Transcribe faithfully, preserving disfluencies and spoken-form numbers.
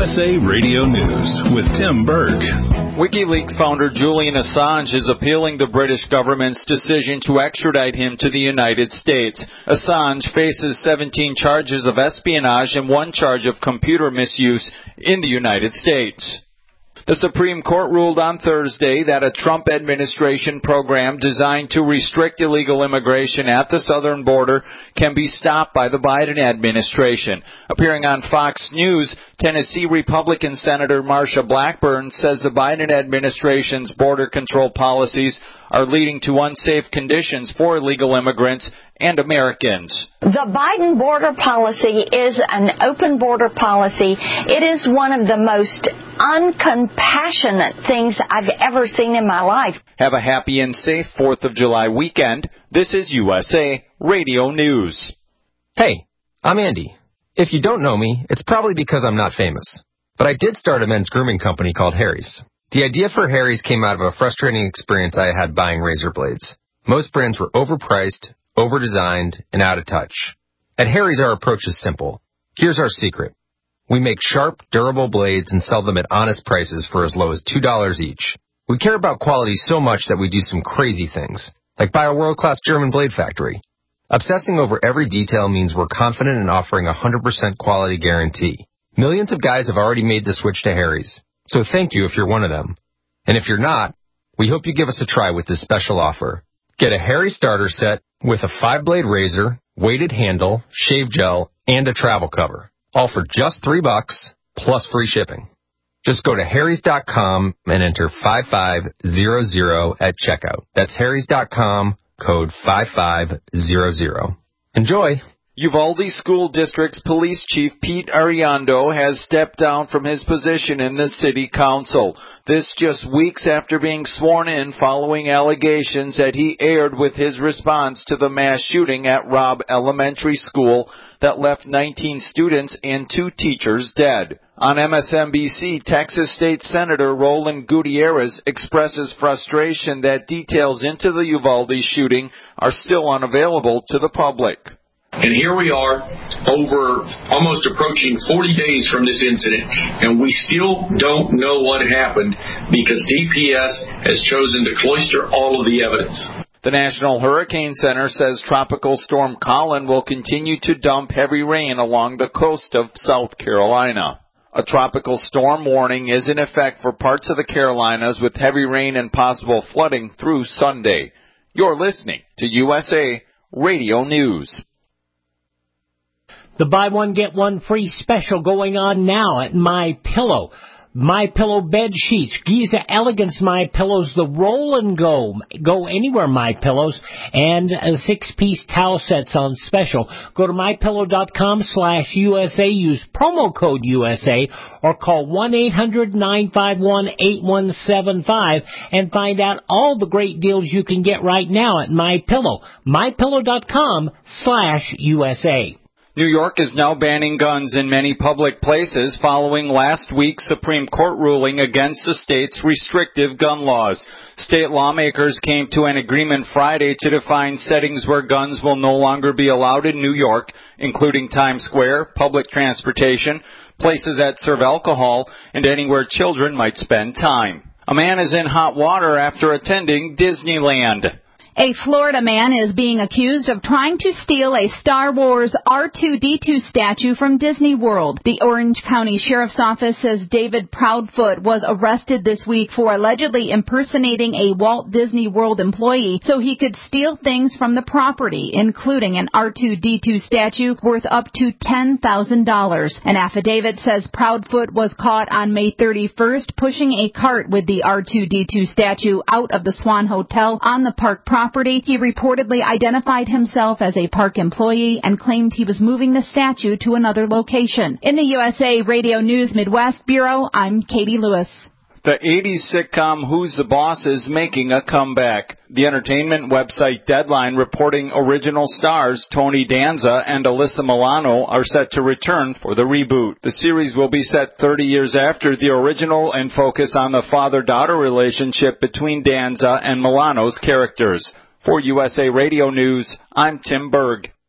S A Radio News with Tim Berg. WikiLeaks founder Julian Assange is appealing the British government's decision to extradite him to the United States. Assange faces seventeen charges of espionage and one charge of computer misuse in the United States. The Supreme Court ruled on Thursday that a Trump administration program designed to restrict illegal immigration at the southern border can be stopped by the Biden administration. Appearing on Fox News, Tennessee Republican Senator Marsha Blackburn says the Biden administration's border control policies are leading to unsafe conditions for illegal immigrants and Americans. The Biden border policy is an open border policy. It is one of the most uncompassionate things I've ever seen in my life. Have a happy and safe fourth of July weekend. This is U S A Radio News. Hey, I'm Andy. If you don't know me, it's probably because I'm not famous. But I did start a men's grooming company called Harry's. The idea for Harry's came out of a frustrating experience I had buying razor blades. Most brands were overpriced, over-designed, and out of touch. At Harry's, our approach is simple. Here's our secret. We make sharp, durable blades and sell them at honest prices for as low as two dollars each. We care about quality so much that we do some crazy things, like buy a world-class German blade factory. Obsessing over every detail means we're confident in offering a one hundred percent quality guarantee. Millions of guys have already made the switch to Harry's, so thank you if you're one of them. And if you're not, we hope you give us a try with this special offer. Get a Harry's starter set with a five-blade razor, weighted handle, shave gel, and a travel cover. All for just three bucks, plus free shipping. Just go to harrys dot com and enter five five zero zero at checkout. That's harrys dot com, code five five zero zero. Enjoy! Uvalde School District's Police Chief Pete Ariando has stepped down from his position in the City Council. This just weeks after being sworn in following allegations that he erred with his response to the mass shooting at Robb Elementary School that left nineteen students and two teachers dead. On M S N B C, Texas State Senator Roland Gutierrez expresses frustration that details into the Uvalde shooting are still unavailable to the public. And here we are, over almost approaching forty days from this incident, and we still don't know what happened because D P S has chosen to cloister all of the evidence. The National Hurricane Center says Tropical Storm Colin will continue to dump heavy rain along the coast of South Carolina. A tropical storm warning is in effect for parts of the Carolinas with heavy rain and possible flooding through Sunday. You're listening to U S A Radio News. The buy one, get one free special going on now at MyPillow. MyPillow bed sheets, Giza Elegance MyPillows, the roll and go, go anywhere MyPillows, and uh, six-piece towel sets on special. Go to MyPillow.com slash USA, use promo code U S A, or call one eight hundred nine five one eight one seven five and find out all the great deals you can get right now at MyPillow. MyPillow.com slash USA. New York is now banning guns in many public places following last week's Supreme Court ruling against the state's restrictive gun laws. State lawmakers came to an agreement Friday to define settings where guns will no longer be allowed in New York, including Times Square, public transportation, places that serve alcohol, and anywhere children might spend time. A man is in hot water after attending Disneyland. A Florida man is being accused of trying to steal a Star Wars R two D two statue from Disney World. The Orange County Sheriff's Office says David Proudfoot was arrested this week for allegedly impersonating a Walt Disney World employee so he could steal things from the property, including an R two D two statue worth up to ten thousand dollars. An affidavit says Proudfoot was caught on May thirty-first pushing a cart with the R two D two statue out of the Swan Hotel on the park property. Property. He reportedly identified himself as a park employee and claimed he was moving the statue to another location. In the U S A Radio News Midwest Bureau, I'm Katie Lewis. The eighties sitcom Who's the Boss is making a comeback. The entertainment website Deadline reporting original stars Tony Danza and Alyssa Milano are set to return for the reboot. The series will be set thirty years after the original and focus on the father-daughter relationship between Danza and Milano's characters. For U S A Radio News, I'm Tim Berg.